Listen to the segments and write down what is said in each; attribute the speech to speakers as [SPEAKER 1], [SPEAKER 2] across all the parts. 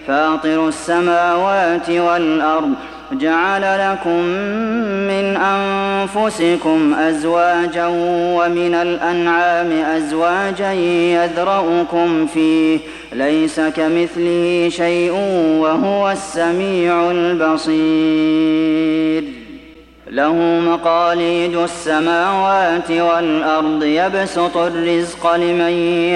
[SPEAKER 1] فاطر السماوات والأرض جعل لكم من أنفسكم أزواجا ومن الأنعام أزواجا يذرؤكم فيه ليس كمثله شيء وهو السميع البصير له مقاليد السماوات والأرض يبسط الرزق لمن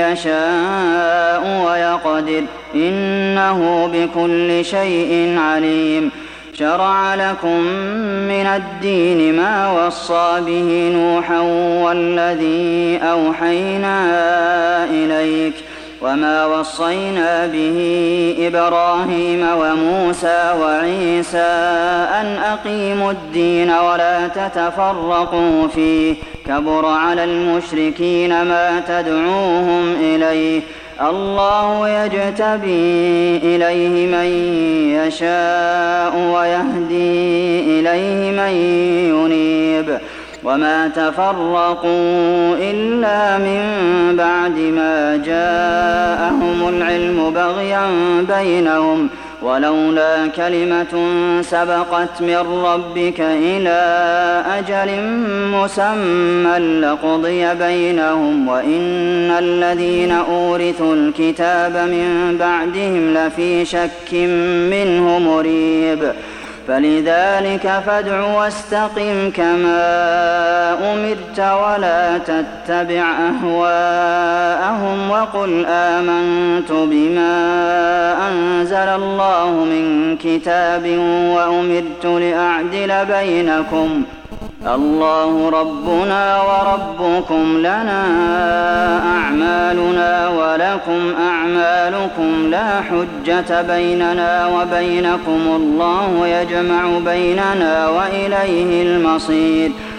[SPEAKER 1] يشاء ويقدر إنه بكل شيء عليم شرع لكم من الدين ما وصى به نوحا والذي أوحينا إليك وما وصينا به إبراهيم وموسى وعيسى أن أقيموا الدين ولا تتفرقوا فيه كبر على المشركين ما تدعوهم إليه الله يجتبي إليه من يشاء ويهدي إليه من ينيب وما تفرقوا إلا من بعد ما جاءهم العلم بغيا بينهم ولولا كلمة سبقت من ربك إلى أجل مسمى لقضي بينهم وإن الذين أورثوا الكتاب من بعدهم لفي شك منه مريب فلذلك فادع واستقم كما أمرت ولا تتبع أهواءهم وقل آمنت بما أنزل الله من كتاب وأمرت لأعدل بينكم الله ربنا وربكم لنا أعمالنا ولكم أعمالكم لا حجة بيننا وبينكم الله يجمع بيننا وإليه المصير